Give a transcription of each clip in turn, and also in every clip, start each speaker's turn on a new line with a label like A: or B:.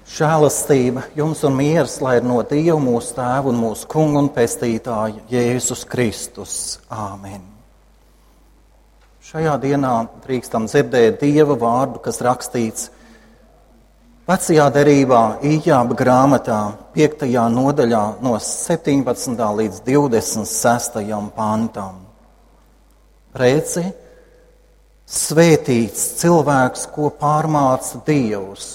A: Žēlastība jums un miers, lai ir no Dieva mūsu Tēva un mūsu Kunga un Pestītāja Jēzus Kristus. Āmen. Šajā dienā drīkstam dzirdēt Dieva vārdu, kas rakstīts Vecajā derībā, Ījāba grāmatā, 5. nodaļā no 17. līdz 26. pantam. Redzi, svētīts cilvēks, ko pārmāca Dievs.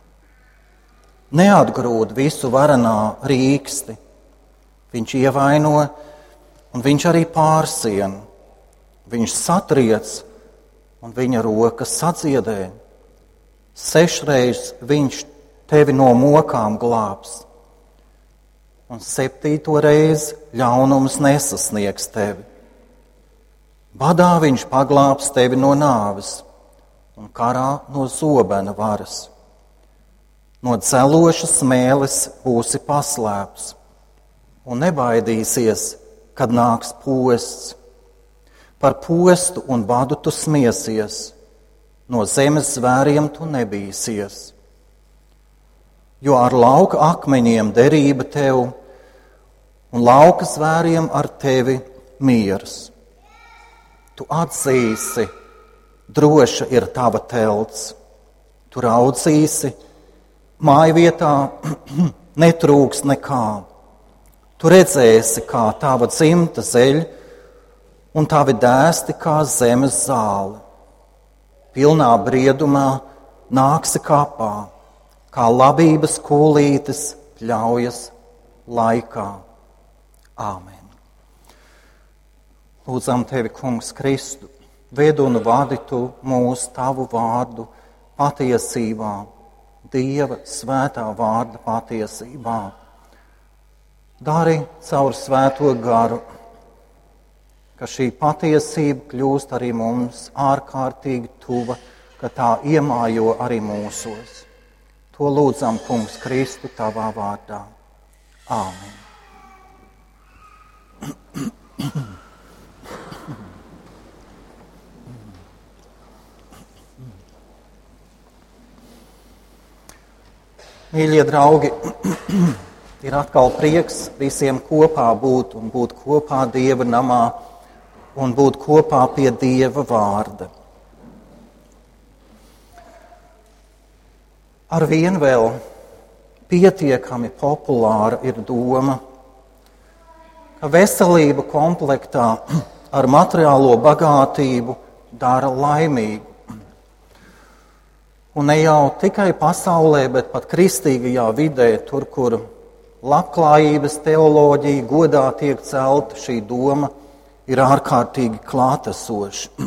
A: Neatgrūd visu varenā rīksti. Viņš ievaino un viņš arī pārsien. Viņš satriec un viņa roka sadziedē. 6 reizes viņš tevi no mokām glābs. Un 7. reizi ļaunums nesasniegs tevi. Badā viņš paglābs tevi no nāves un karā no zobena varas. No dzelošas smēles būsi paslēpts un nebaidīsies, kad nāks posts. Par postu un badu tu smiesies, no zemes zvēriem tu nebīsies. Jo ar lauka akmeņiem derība tev un lauka zvēriem ar tevi miers. Tu atzīsi, droša ir tava telts, tu raudzīsi, mājvietā netrūks nekā. Tu redzēsi, kā tava dzimta zeļ un tavi dēsti kā zemes zāle. Pilnā briedumā nāksi kapā, kā labības kūlītes pļaujas laikā. Āmen. Lūdzam tevi, Kungs Kristu, ved un vadi tu mūs tavu vārdu patiesībā, Dieva svētā vārda patiesībā. Dari caur svēto garu, ka šī patiesība kļūst arī mums ārkārtīgi tuva, ka tā iemājo arī mūsos. To lūdzam, Kungs Kristu, tavā vārdā. Āmen. Mīļie draugi, ir atkal prieks visiem kopā būt un būt kopā Dieva namā un būt kopā pie Dieva vārda. Arvien vēl pietiekami populāra ir doma, ka veselība komplektā ar materiālo bagātību dara laimīgu. Un ne jau tikai pasaulē, bet pat kristīgajā vidē, tur, kur labklājības teoloģija godā tiek celta, šī doma ir ārkārtīgi klātesoša.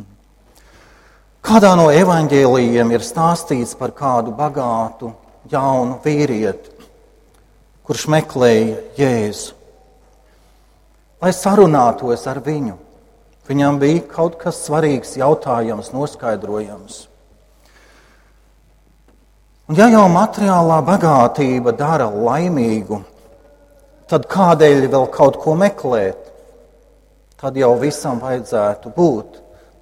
A: Kādā no evaņģēlijiem ir stāstīts par kādu bagātu jaunu vīrieti, kurš meklēja Jēzu, lai sarunātos ar viņu. Viņam bija kaut kas svarīgs jautājums, noskaidrojams. Un ja jau materiālā bagātība dara laimīgu, tad kādēļ vēl kaut ko meklēt? Tad jau visam vajadzētu būt.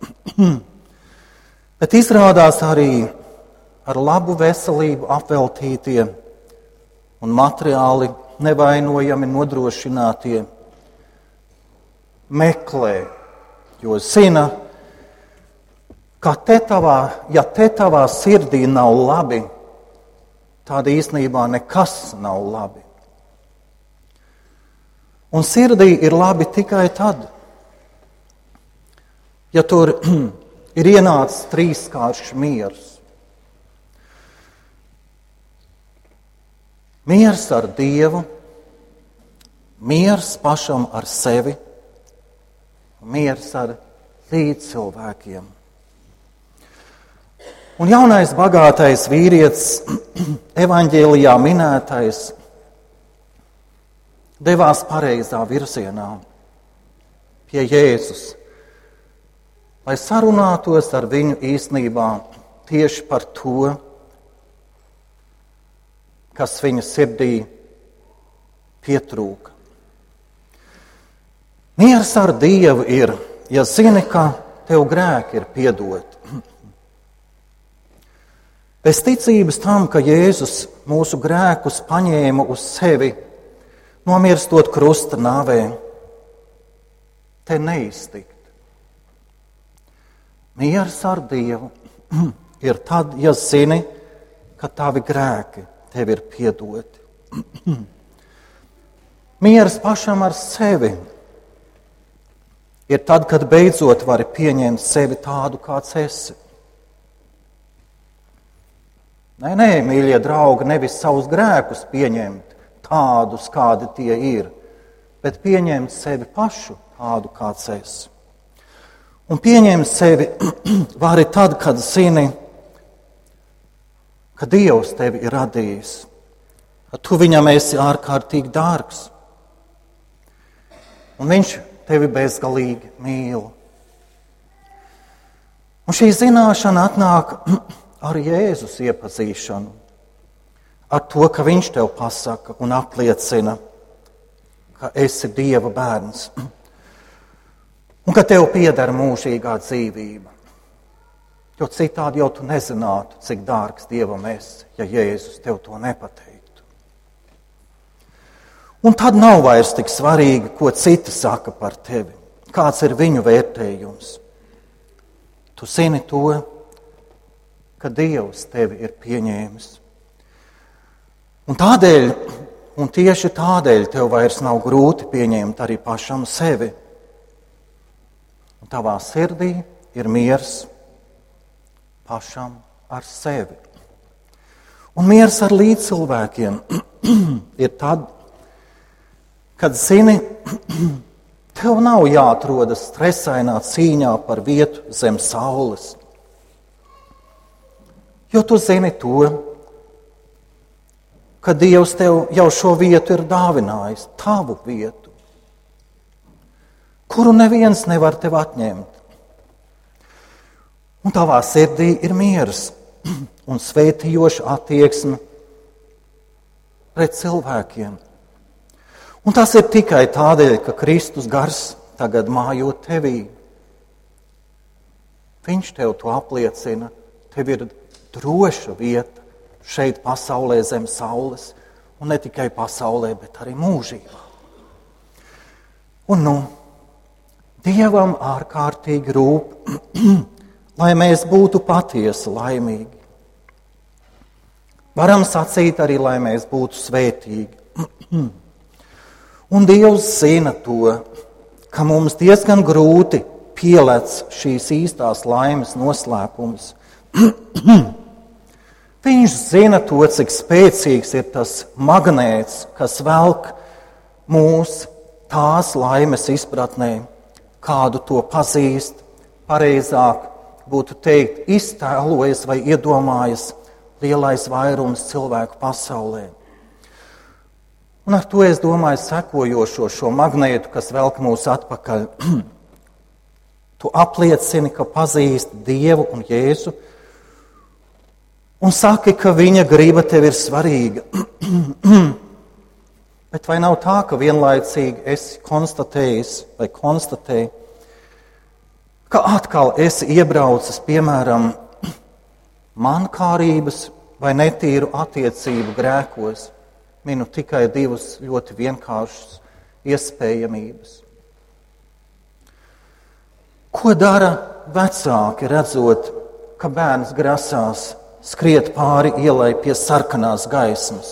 A: Bet izrādās arī ar labu veselību apveltītie un materiāli nevainojami nodrošinātie meklē, jo zina, ka ja te tavā sirdī nav labi, tāda īstenībā nekas nav labi. Un sirdī ir labi tikai tad, ja tur ir ienācis 3-kāršs miers. Miers ar Dievu, miers pašam ar sevi, miers ar līdzcilvēkiem. Un jaunais bagātais vīrietis, evaņģēlijā minētais, devās pareizā virzienā pie Jēzus, lai sarunātos ar viņu īstenībā tieši par to, kas viņa sirdī pietrūka. Miers ar Dievu ir, ja zini, ka tev grēki ir piedoti. Bez ticības tam, ka Jēzus mūsu grēkus paņēma uz sevi, nomirstot krusta nāvē, te neiztikt. Miers ar Dievu ir tad, ja zini, ka tavi grēki tev ir piedoti. Miers pašam ar sevi ir tad, kad beidzot vari pieņemt sevi tādu, kāds esi. Nē, mīļie draugi, nevis savus grēkus pieņemt tādus, kādi tie ir, bet pieņemt sevi pašu tādu, kāds esi. Un pieņemt sevi vari tad, kad zini, ka Dievs tevi ir radījis, ka tu viņam esi ārkārtīgi dārgs. Un viņš tevi bezgalīgi mīl. Un šī zināšana atnāk ar Jēzus iepazīšanu, ar to, ka viņš tev pasaka un apliecina, ka esi Dieva bērns un ka tev pieder mūžīgā dzīvība. Jo citādi jau tu nezinātu, cik dārgs Dievam esi, ja Jēzus tev to nepateiktu. Un tad nav vairs tik svarīgi, ko citi saka par tevi, kāds ir viņu vērtējums. Tu zini to, ka Dievs tevi ir pieņēmis. Un tādēļ, un tieši tādēļ tev vairs nav grūti pieņemt arī pašam sevi. Un tavā sirdī ir miers pašam ar sevi. Un miers ar līdzcilvēkiem ir tad, kad zini, tev nav jāatrodas stresainā cīņā par vietu zem saules. Jo tu zini to, ka Dievs tev jau šo vietu ir dāvinājis, tavu vietu, kuru neviens nevar tev atņemt. Un tavā sirdī ir miers un svētījoša attieksme pret cilvēkiem. Un tas ir tikai tādēļ, ka Kristus gars tagad mājo tevī. Viņš tev to apliecina, tev ir droša vieta šeit pasaulē zem saules, un ne tikai pasaulē, bet arī mūžībā. Un Dievam ārkārtīgi rūp, lai mēs būtu patiesi laimīgi. Varam sacīt arī, lai mēs būtu svētīgi. Un Dievs zina to, ka mums diezgan grūti pielec šīs īstās laimes noslēpumus. Viņš zina to, cik spēcīgs ir tas magnēts, kas velk mūs tās laimes izpratnē, kādu to pazīst, pareizāk būtu teikt, iztēlojas vai iedomājas lielais vairums cilvēku pasaulē. Un ar to es domāju sekojošo šo magnētu, kas velk mūs atpakaļ. Tu apliecini, ka pazīsti Dievu un Jēzu, un saki, ka viņa griba tev ir svarīga. Bet vai nav tā, ka vienlaicīgi esi konstatējis vai konstatēji, ka atkal esi iebraucis, piemēram, mankārības vai netīru attiecību grēkos? Minu tikai divas ļoti vienkāršas iespējamības. Ko dara vecāki, redzot, ka bērns grasās skriet pāri ielai pie sarkanās gaismas?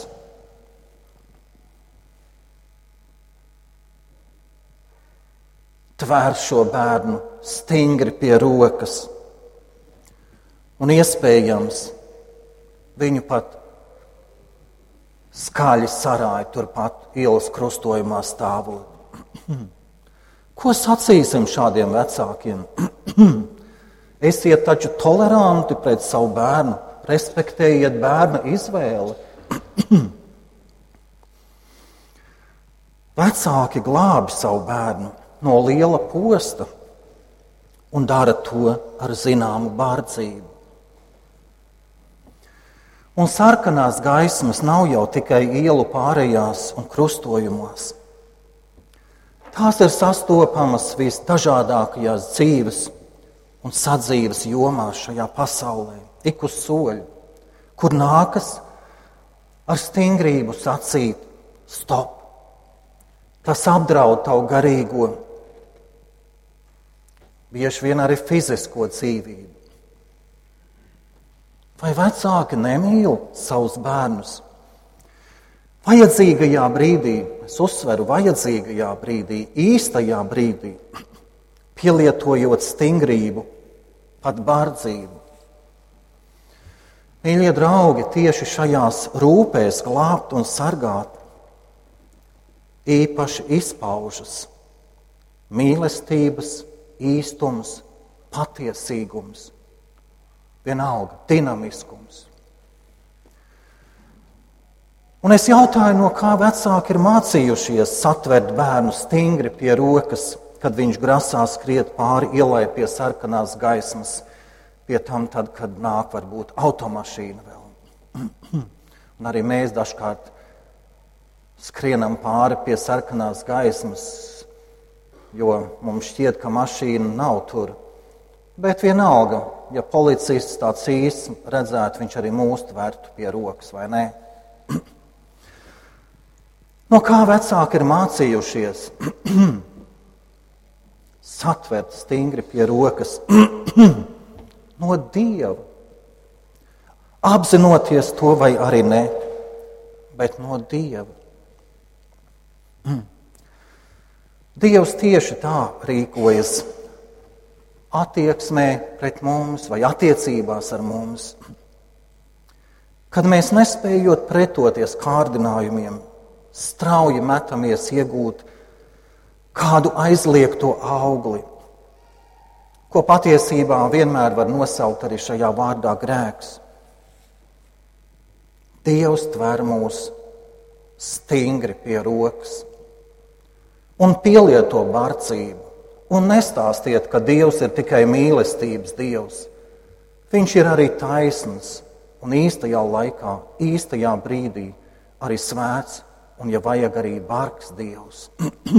A: Tvēr šo bērnu stingri pie rokas un iespējams viņu pat skaļi sarāja turpat ielas krustojumā stāvot. Ko sacīsim šādiem vecākiem? Esiet taču toleranti pret savu bērnu, respektējiet bērna izvēli. Vecāki glābi savu bērnu no liela posta un dara to ar zināmu bārdzību. Un sarkanās gaismas nav jau tikai ielu pārējās un krustojumos. Tās ir sastopamas visdažādākajās dzīves un sadzīves jomās šajā pasaulē, ik uz soļu. kur nākas ar stingrību sacīt stop. Tas apdraud tavu garīgo, bieži vien arī fizisko dzīvību. Vai vecāki nemīl savus bērnus? Vajadzīgajā brīdī, es uzsveru vajadzīgajā brīdī, īstajā brīdī, pielietojot stingrību, pat bardzību. Mīļie draugi, tieši šajās rūpēs glābt un sargāt īpaši izpaužas mīlestības, īstums, patiesīgums, vienalga dinamiskums. Un es jautāju, no kā vecāki ir mācījušies satvert bērnu stingri pie rokas, kad viņš grasās skriet pāri ielai pie sarkanās gaismas, pie tam tad, kad nāk varbūt automašīna vēl. Un arī mēs dažkārt skrienam pāri pie sarkanās gaismas, jo mums šķiet, ka mašīna nav tur. Bet vienalga, ja policists tāds īsts redzētu, viņš arī mūs tvērtu pie rokas, vai ne? No kā vecāki ir mācījušies satvert stingri pie rokas? No Dieva. Apzinoties to vai arī ne, bet no Dieva. Dievs tieši tā rīkojas attieksmē pret mums vai attiecībās ar mums. Kad mēs nespējot pretoties kārdinājumiem, strauji metamies iegūt kādu aizliegto augli, ko patiesībā vienmēr var nosaukt arī šajā vārdā grēks. Dievs tver mūs stingri pie rokas un pielieto bardzību. Un nestāstiet, ka Dievs ir tikai mīlestības Dievs. Viņš ir arī taisns un īstajā laikā, īstajā brīdī arī svēts un, ja vajag, arī bargs Dievs.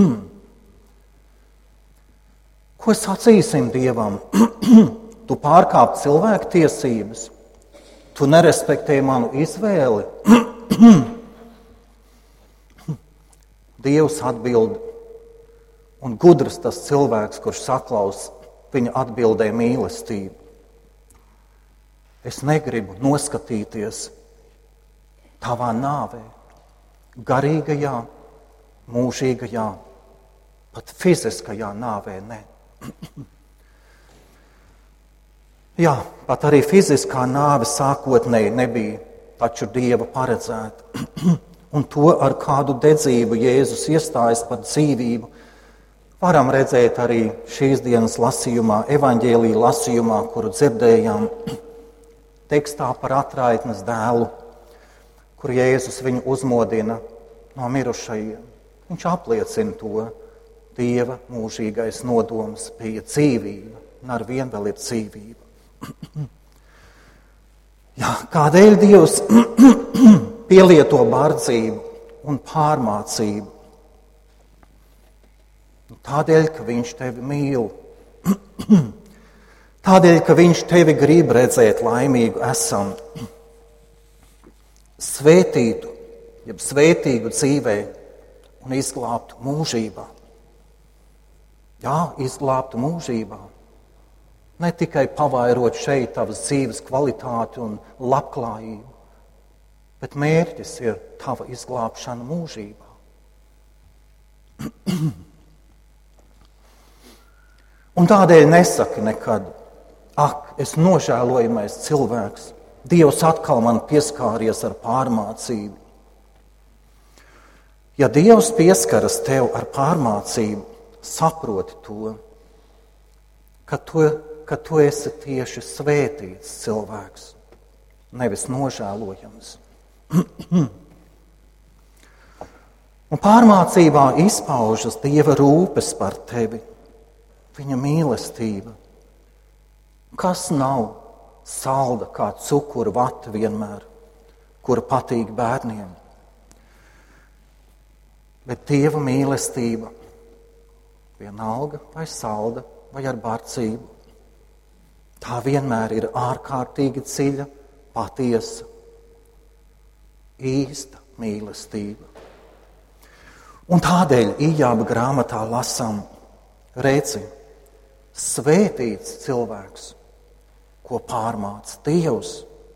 A: Ko sacīsim Dievam? Tu pārkāp cilvēku tiesības, tu nerespektē manu izvēli. Dievs atbild, un gudrs tas cilvēks, kurš saklaus viņa atbildē mīlestību. Es negribu noskatīties tavā nāvē, garīgajā, mūžīgajā, pat fiziskajā nāvē, ne. Jā, pat arī fiziskā nāve sākotnēji nebija taču Dieva paredzēta. Un to, ar kādu dedzību Jēzus iestājas par dzīvību, varam redzēt arī šīs dienas lasījumā, evaņģēlija lasījumā, kuru dzirdējām tekstā par atraitnes dēlu, kur Jēzus viņu uzmodina no mirušajiem. Viņš apliecina to, Dieva mūžīgais nodoms bija dzīvība, un ar vien vēl ir dzīvība. Jā, kādēļ Dievs pielieto bardzību un pārmācību? Tādēļ, ka viņš tevi mīl. Tādēļ, ka viņš tevi grib redzēt laimīgu esam. Svētītu, jeb svētīgu dzīvē un izglābtu mūžībā. Jā, izglābtu mūžībā. Ne tikai pavairot šeit tavas dzīves kvalitāti un labklājību, bet mērķis ir tava izglābšana mūžībā. Un tādēļ nesaki nekad, ak, es nožēlojamais cilvēks, Dievs atkal man pieskāries ar pārmācību. Ja Dievs pieskaras tev ar pārmācību, saproti to, ka tu esi tieši svētīts cilvēks, nevis nožēlojams. Un pārmācībā izpaužas Dieva rūpes par tevi, viņa mīlestība, kas nav salda kā cukura vata vienmēr, kura patīk bērniem. Bet Dieva mīlestība, vienalga vai salda vai ar bardzību, tā vienmēr ir ārkārtīgi dziļa, patiesa īsta mīlestība. Un tādēļ Ījāba grāmatā lasām, redzi, svētīts cilvēks, ko pārmāca Dievs.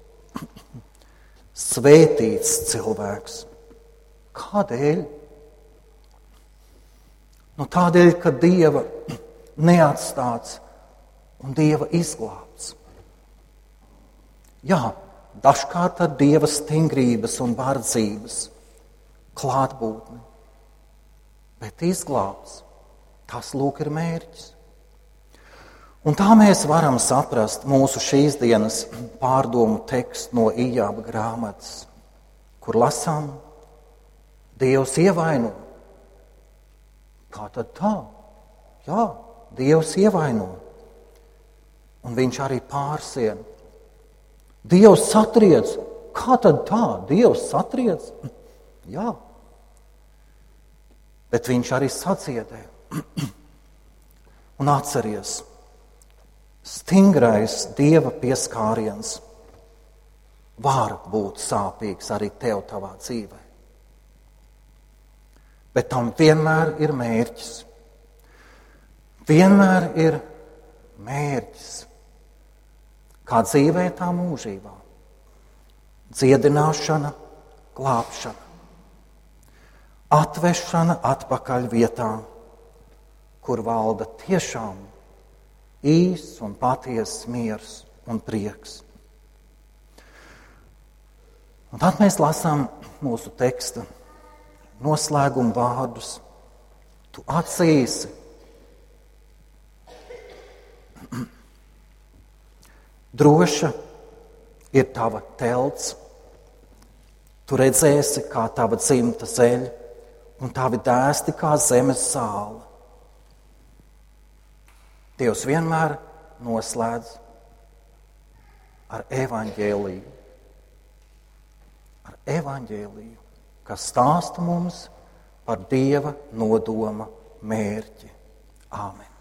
A: Svētīts cilvēks. Kādēļ? Tādēļ, ka Dieva neatstāts un Dieva izglābts. Jā, dažkārt ar Dieva stingrības un vardzības klātbūtni, bet izglābts. Tas lūk ir mērķis. Un tā mēs varam saprast mūsu šīs dienas pārdomu tekstu no Ījāba grāmatas, kur lasām, Dievs ievaino. Kā tad tā? Jā, Dievs ievaino. Un viņš arī pārsien. Dievs satriec. Kā tad tā? Dievs satriec? Jā. Bet viņš arī saciedē. Un atceries, stingrais Dieva pieskāriens var būt sāpīgs arī tev tavā dzīvē. Bet tam vienmēr ir mērķis. Vienmēr ir mērķis. Kā dzīvē, tā mūžībā. Dziedināšana, glābšana. Atvešana atpakaļ vietā, kur valda tiešām īsts un patiess miers un prieks. Un tad mēs lasām mūsu teksta noslēguma vārdus. Tu atsīsi. Droša ir tava telts. Tu redzēsi, kā tava dzimta zeļ, un tavi dēsti kā zemes zāle. Dievs vienmēr noslēdz ar evaņģēliju. Ar evaņģēliju, kas stāsta mums par Dieva nodoma mērķi. Āmen.